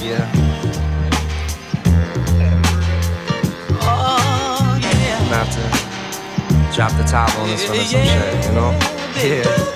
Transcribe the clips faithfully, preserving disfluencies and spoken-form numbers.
Yeah. Oh, yeah. Not to drop the top on this one or some shit, you know? Yeah.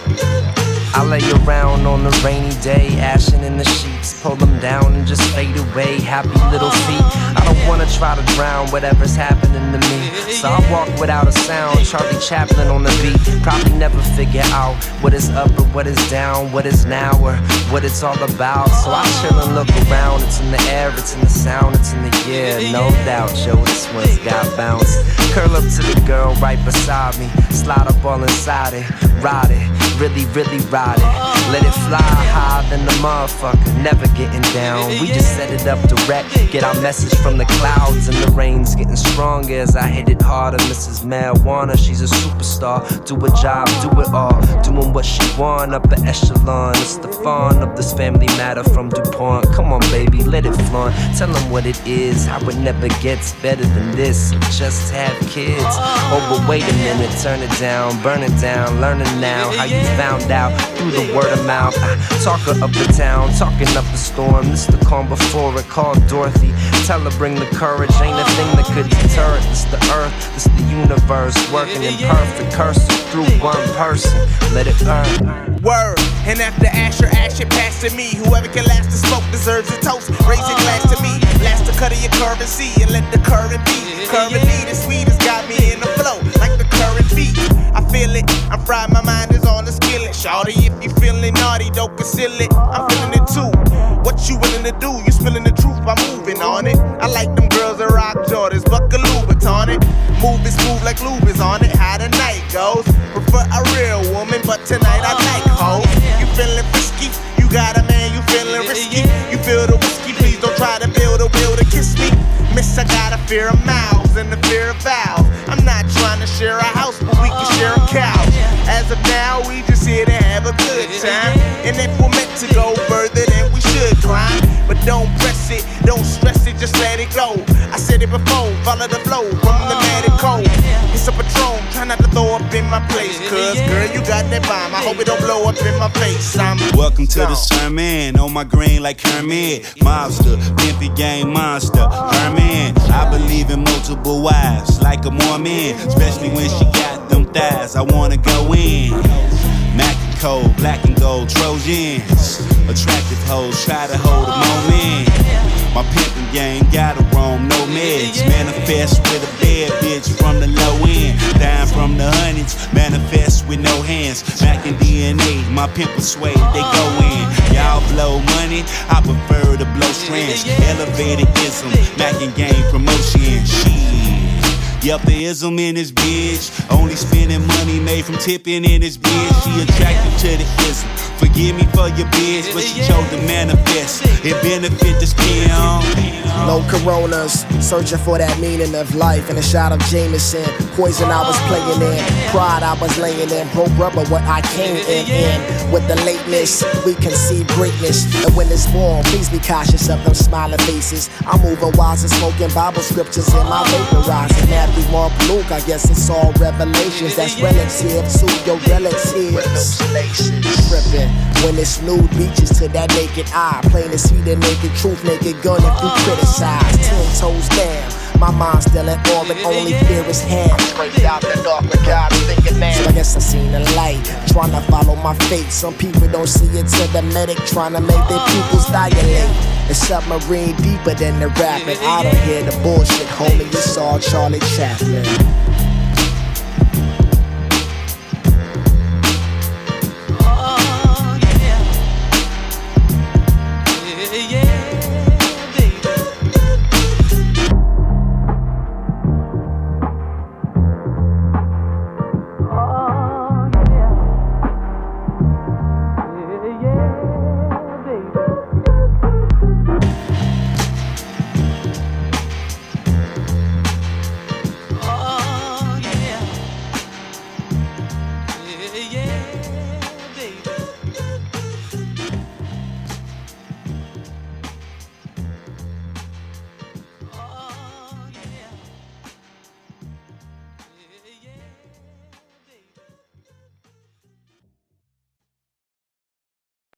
I lay around on a rainy day, ashing in the sheets, pull them down and just fade away, happy little feet. I don't wanna try to drown whatever's happening to me, so I walk without a sound, Charlie Chaplin on the beat. Probably never figure out what is up or what is down, what is now or what it's all about. So I chill and look around, it's in the air, it's in the sound, it's in the air, no doubt, yo, this one's got bounce. Curl up to the girl right beside me, slide up all inside it, ride it, really, really ride it. Let it fly higher than the motherfucker, never getting down. We just set it up direct, get our message from the clouds, and the rain's getting stronger as I hit it harder. Missus Marijuana, she's a superstar, do a job, do it all, doing what she want, upper echelon. It's the fun of this family matter from DuPont. Come on baby, let it flaunt, tell them what it is, how it never gets better than this. Just have kids, oh but wait a minute, turn it down, burn it down, learning now how you found out through the word of mouth. I talk her up the town, talking up the storm. This the calm before it, call Dorothy, tell her bring the courage, ain't a thing that could deter it. This the earth, this the universe, working in perfect cursive through one person, let it burn. Word, and after Asher, Asher pass to me. Whoever can last the smoke deserves a toast. Raise your glass to me, last the cut of your currency, and let the current be. Currently the sweetest got me in the flow, like the current beat. I feel it, I'm fried, my mind is on the skillet. Shawty, if you feeling naughty, don't conceal it, I'm feeling it too. What you willing to do? You spilling the truth by moving on it. I like them girls that rock Jordans, buckle Louboutin it. Move it smooth like lube is on it, how the night goes. Prefer a real woman, but tonight I like hoes. You feeling frisky? You got a man, you feeling risky? You feel the whiskey, please don't try to build a will to kiss me. Miss, I got a fear of mouths and a fear of vows. I'm not trying to share a house, but we can share a couch. As of now, we just here to have a good time. And if we're meant to go further, then we should climb. But don't press it, don't stress it, just let it go. I said it before, follow the flow from the Matic Code. It's a Patron, try not to throw up in my place. Cause girl, you got that bomb, I hope it don't blow up in my face. I'm Welcome to the sermon, on my green like Kermit. Mobster, pimpy gang monster, Herman. I believe in multiple wives, like a Mormon. Especially when she got them thighs, I wanna go in. Mac and cold, black and gold Trojans. Attractive hoes, try to hold a moment. My pimpin' gang gotta roam, no meds. Manifest with a bad bitch from the low end. Down from the hundreds, manifest with no hands. Mac and D N A, my pimp persuade, they go in. Y'all blow money, I prefer to blow strands. Elevated ism, Mac and gang promotion. Shit. Yup, there ism in this bitch. Only spending money made from tipping in this bitch. She attracted to the ism. Forgive me for your bitch, but she chose to manifest. It benefit to spin on. No coronas, searching for that meaning of life. And a shot of Jameson, poison I was playing in. Pride I was laying in, broke rubber what I came in in. With the lateness, we conceive greatness. And when it's born, please be cautious of them smiling faces. I'm moving wise and smoking Bible scriptures in my vaporizing. Everyone Luke, I guess it's all revelations. That's relative to your relatives. Tripping when it's nude beaches to that naked eye. Plain to see the naked truth, naked gun if you criticize. Ten toes down, my mind's still in orbit, only fear is hand. I'm straight out the dark with God thinking man. So I guess I seen the light, trying to follow my fate. Some people don't see it till the medic trying to make their pupils dilate. The submarine deeper than the rapping. I don't hear the bullshit, homie, it's all Charlie Chaplin.